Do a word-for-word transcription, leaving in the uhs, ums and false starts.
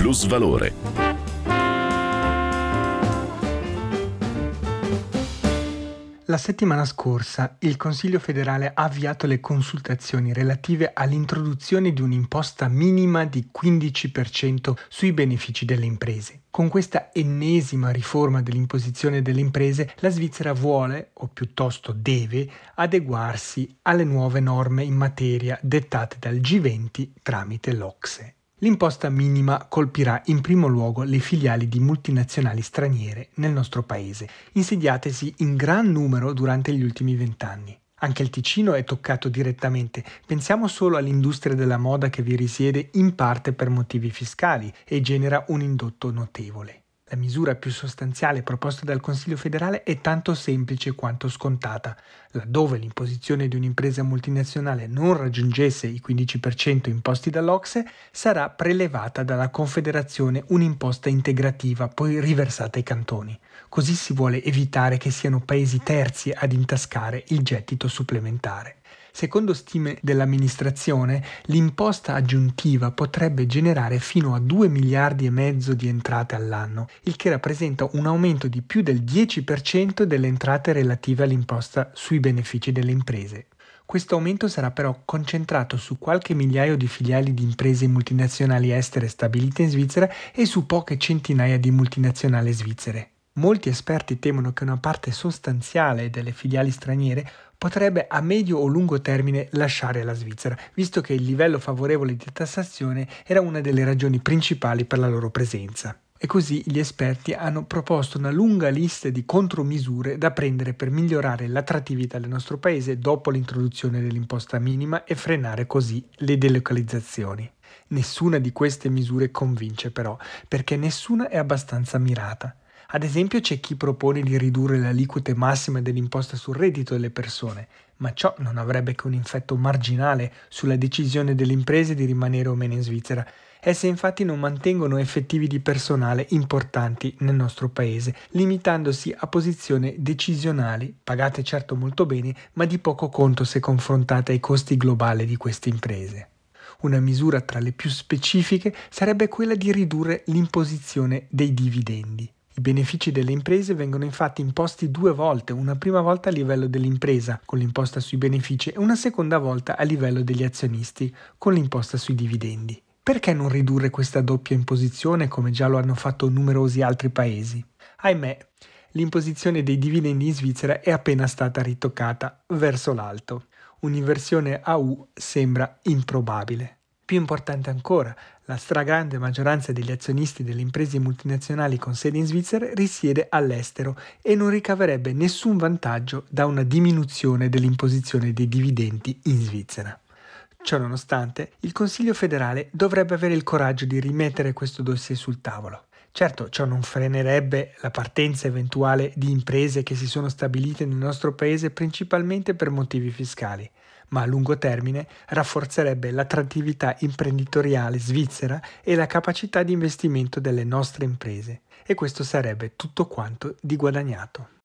Plusvalore. La settimana scorsa il Consiglio federale ha avviato le consultazioni relative all'introduzione di un'imposta minima di quindici per cento sui benefici delle imprese. Con questa ennesima riforma dell'imposizione delle imprese, la Svizzera vuole, o piuttosto deve, adeguarsi alle nuove norme in materia dettate dal G venti tramite l'O C S E. L'imposta minima colpirà in primo luogo le filiali di multinazionali straniere nel nostro paese, insediatesi in gran numero durante gli ultimi vent'anni. Anche il Ticino è toccato direttamente, pensiamo solo all'industria della moda che vi risiede in parte per motivi fiscali e genera un indotto notevole. La misura più sostanziale proposta dal Consiglio federale è tanto semplice quanto scontata. Laddove l'imposizione di un'impresa multinazionale non raggiungesse i quindici per cento imposti dall'O C S E, sarà prelevata dalla Confederazione un'imposta integrativa poi riversata ai cantoni. Così si vuole evitare che siano paesi terzi ad intascare il gettito supplementare. Secondo stime dell'amministrazione, l'imposta aggiuntiva potrebbe generare fino a due miliardi e mezzo di entrate all'anno, il che rappresenta un aumento di più del dieci per cento delle entrate relative all'imposta sui benefici delle imprese. Questo aumento sarà però concentrato su qualche migliaio di filiali di imprese multinazionali estere stabilite in Svizzera e su poche centinaia di multinazionali svizzere. Molti esperti temono che una parte sostanziale delle filiali straniere potrebbe a medio o lungo termine lasciare la Svizzera, visto che il livello favorevole di tassazione era una delle ragioni principali per la loro presenza. E così gli esperti hanno proposto una lunga lista di contromisure da prendere per migliorare l'attrattività del nostro paese dopo l'introduzione dell'imposta minima e frenare così le delocalizzazioni. Nessuna di queste misure convince però, perché nessuna è abbastanza mirata. Ad esempio c'è chi propone di ridurre le aliquote massime dell'imposta sul reddito delle persone, ma ciò non avrebbe che un effetto marginale sulla decisione delle imprese di rimanere o meno in Svizzera. Esse infatti non mantengono effettivi di personale importanti nel nostro paese, limitandosi a posizioni decisionali, pagate certo molto bene, ma di poco conto se confrontate ai costi globali di queste imprese. Una misura tra le più specifiche sarebbe quella di ridurre l'imposizione dei dividendi. I benefici delle imprese vengono infatti imposti due volte, una prima volta a livello dell'impresa con l'imposta sui benefici e una seconda volta a livello degli azionisti con l'imposta sui dividendi. Perché non ridurre questa doppia imposizione come già lo hanno fatto numerosi altri paesi? Ahimè, l'imposizione dei dividendi in Svizzera è appena stata ritoccata verso l'alto. Un'inversione a U sembra improbabile. Più importante ancora, la stragrande maggioranza degli azionisti delle imprese multinazionali con sede in Svizzera risiede all'estero e non ricaverebbe nessun vantaggio da una diminuzione dell'imposizione dei dividendi in Svizzera. Ciononostante, il Consiglio federale dovrebbe avere il coraggio di rimettere questo dossier sul tavolo. Certo, ciò non frenerebbe la partenza eventuale di imprese che si sono stabilite nel nostro paese principalmente per motivi fiscali, ma a lungo termine rafforzerebbe l'attrattività imprenditoriale svizzera e la capacità di investimento delle nostre imprese, e questo sarebbe tutto quanto di guadagnato.